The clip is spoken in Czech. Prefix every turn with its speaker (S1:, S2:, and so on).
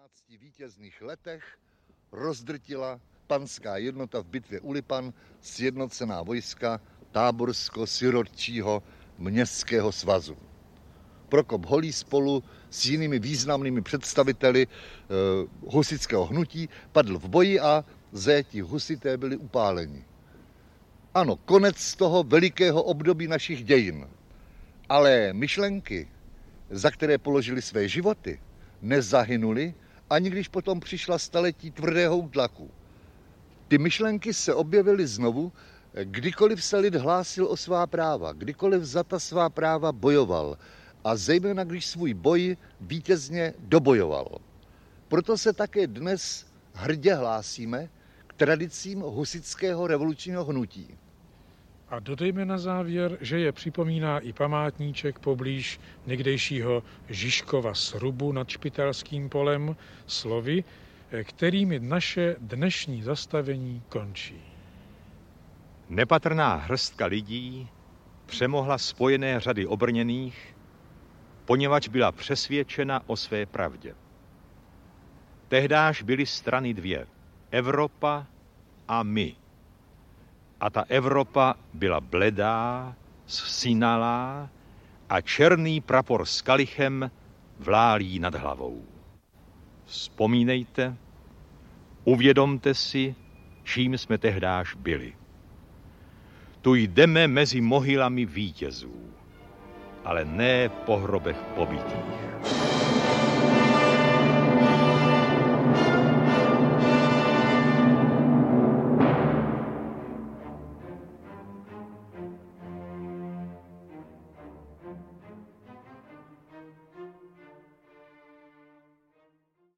S1: 15 vítězných letech rozdrtila panská jednota v bitvě u Lipan sjednocená vojska táborsko-sirotčího městského svazu. Prokop Holý spolu s jinými významnými představiteli husitského hnutí padl v boji a zajatí husité byli upáleni. Ano, konec toho velikého období našich dějin. Ale myšlenky, za které položili své životy, nezahynuly, ani když potom přišla staletí tvrdého útlaku. Ty myšlenky se objevily znovu, kdykoliv se lid hlásil o svá práva, kdykoliv za ta svá práva bojoval a zejména když svůj boj vítězně dobojoval. Proto se také dnes hrdě hlásíme k tradicím husitského revolučního hnutí.
S2: A dodejme na závěr, že je připomíná i památníček poblíž někdejšího Žižkova srubu nad Špitelským polem slovy, kterými naše dnešní zastavení končí.
S3: Nepatrná hrstka lidí přemohla spojené řady obrněných, poněvadž byla přesvědčena o své pravdě. Tehdáž byly strany dvě, Evropa a my. A ta Evropa byla bledá, zsínalá a černý prapor s kalichem vlál jí nad hlavou. Vzpomínejte, uvědomte si, čím jsme tehdáž byli. Tu jdeme mezi mohylami vítězů, ale ne po hrobech pobitých.